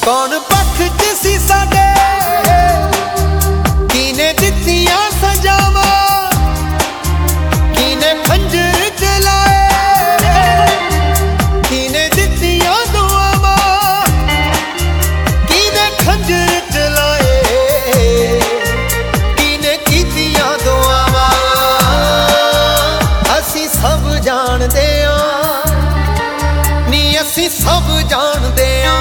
कौन पक्ष च सी साडे किने दित्तियां सजावां किने खंजर चलाए किने दित्तियां दुआवां किने खंजर चलाए किने कीतियां दुआवां असीं सब जाणदे आं नी असीं सब जाणदे आं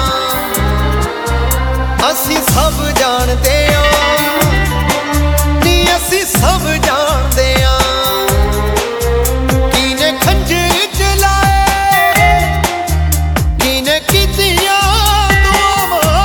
असीं सब जाणदे आं नी असीं सब जाणदे आं किने खंजर चलाए किने कीतियां दुआवां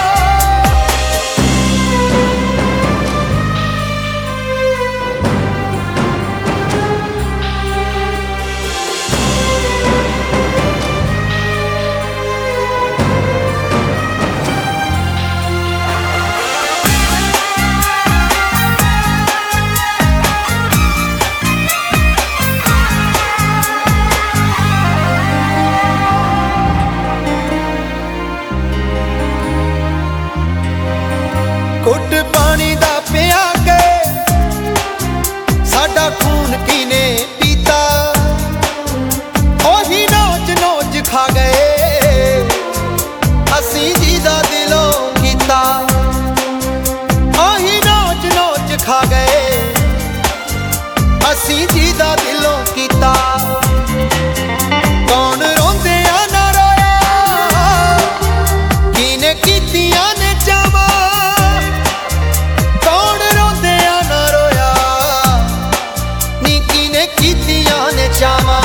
घुट पानी दा पिया के साडा खून किने पीता ओही नोच नोच खा गए असीं जिहदा दिलों कीता ओही नोच नोच खा गए असीं जिहदा दिलों कीता कौन रोंदिया ना रोया किने कीतियां ने चावां कीतियां ने चावां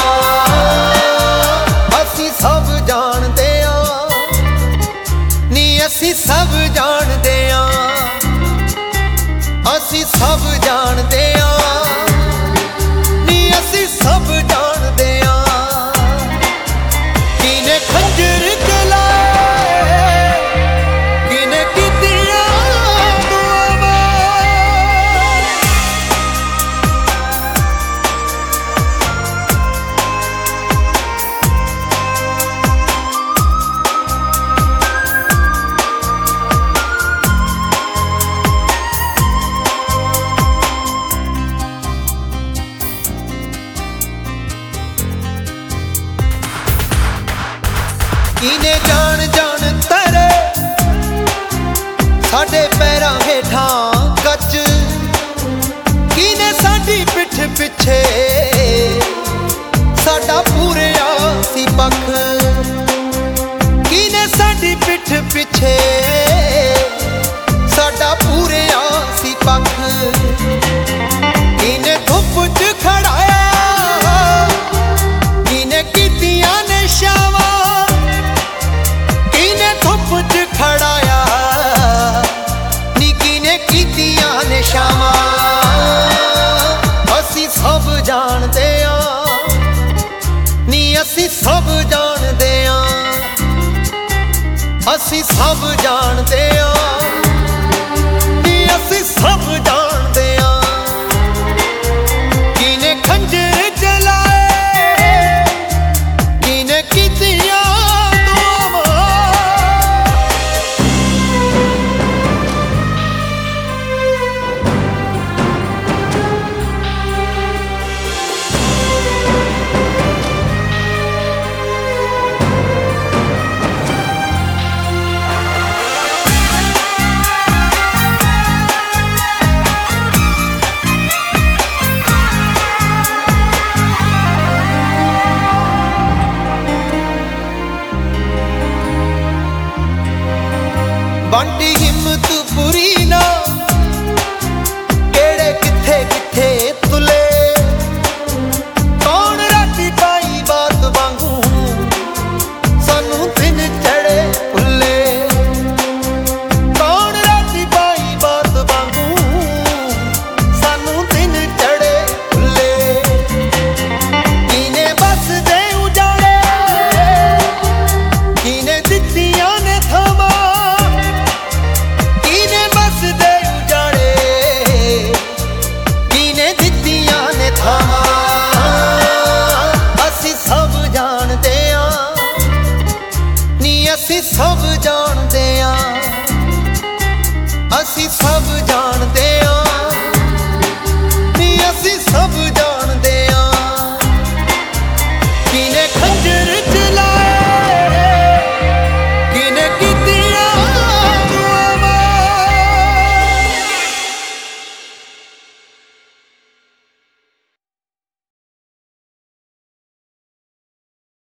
असीं सब जाणदे आं नी असीं सब जाणदे आं असीं सब जाणदे आं नी असीं सब जाणदे आं किने खंजर चलाए किने कीतियां दुआवां किने जान जान तरे साडे पैरां हेठां कच किने साडी पिठ पिछे साडा पूरिया सी पख किने साडी पिठ पिछे साडा पूरिया सी पख किने धुप च खड़ाया किने कीतियां ने शावां धुप च खड़ाया नी किने कीतियां ने शावां असीं सब जाणदे आं नी असीं सब जाणदे आं असीं सब जाणदे आं नी असीं सब जाणदे आं किने खंजर चलाए किने कीतियां बंटी हिम्मत पूरी ना